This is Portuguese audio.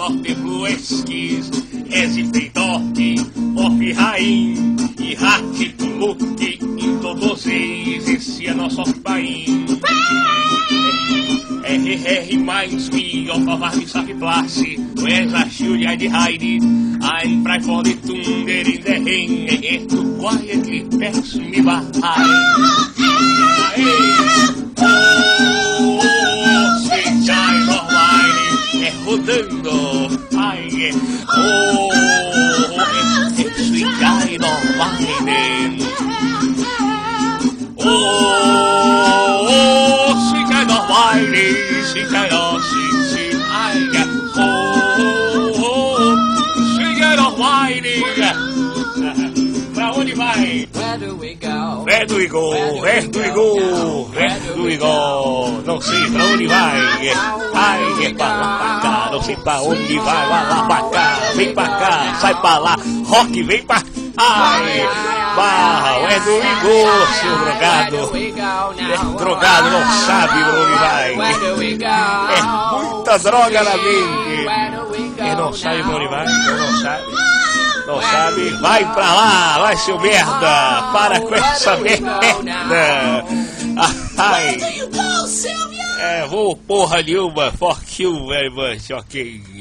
Norte Fluesquis, Hesiteitorte, Ofirraim, e Ratitumuque, em todos eles, esse é nosso país. R mais mi, Otovar mi Safiplasse, Uesa Julia de Heidi, ein Freifode Tunder in der Hänge, to quietly pass me by. Rodando, ai, sweet guy of mine, sweet guy of mine, sweet guy of sweet, ai, sweet guy of mine. Pra onde vai? Where do we go? Where do we go? Where do we go? Where do we go? Não sei pra onde vai. Ai, é pra lá, pra cá. Não sei pra onde vai. Lá pra cá. Vem pra cá. Sai pra lá. Rock, vem pra cá. Ai, barra. Where do we go, seu drogado? Drogado não sabe pra onde vai. É muita droga na mente. Ele não sabe pra onde vai. Ele não sabe. Não sabe, vai pra lá, vai seu merda, para com essa merda. Ai, vou porra nenhuma, fuck you very much, ok.